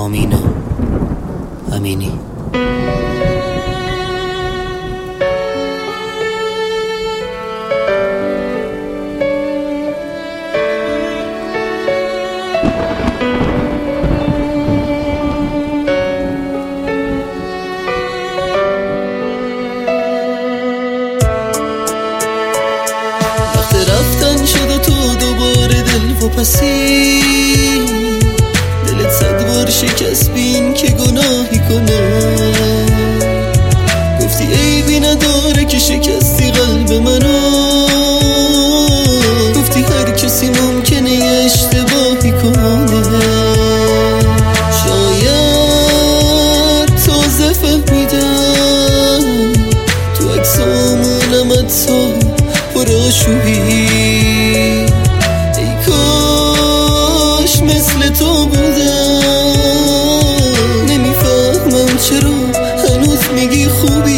آمینا امینی. وقت رفتن شد و تو دوباره دل و پسی، دلت 100 بار شکست بین که گناهی کنه. گفتی عیبی نداره که شکستی قلب منو، گفتی هر کسی ممکنه یه اشتباهی کنه. شاید تازه فهمیدم تو عکسامونم حتی پرآشوبی. ای کاش مثل تو بودم، نمیفهمم چرا هنوز میگی خوبی.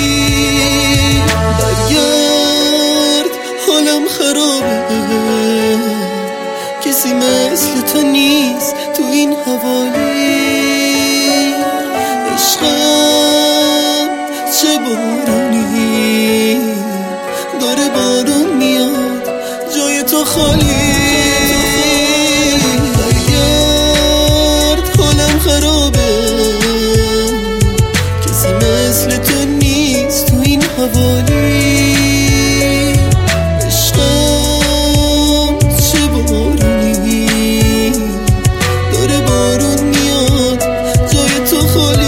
برگرد حالم خرابه، کسی مثل تو نیست تو این حوالی. عشقم چه بارونی داره بارون میاد جای تو خالی. برگرد حالم خرابه، کسی مثل تو نیست تو این حوالی. عشقم چه بارونی داره بارون میاد جای تو خالی.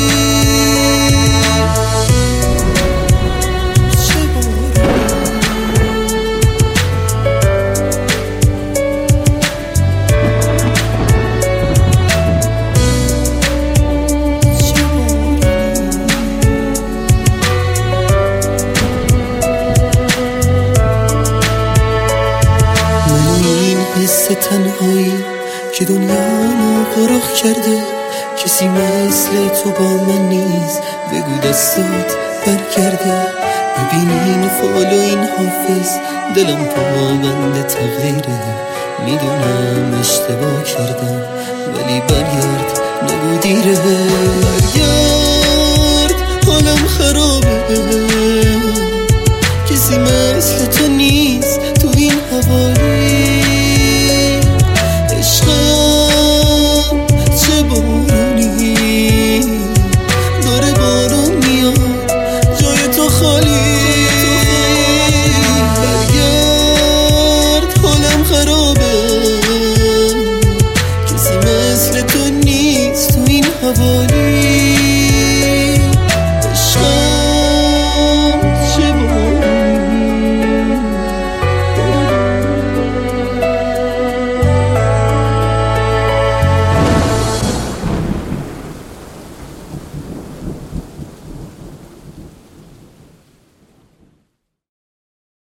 حس تنهایی که دنیامو غرق کرده، کسی مثل تو با من نیست، بگو دستات برگرده. ببینین فال و این حافظ، دلم پابند تغییره. میدونم اشتباه کردم ولی برگرد نگو دیره. برگرد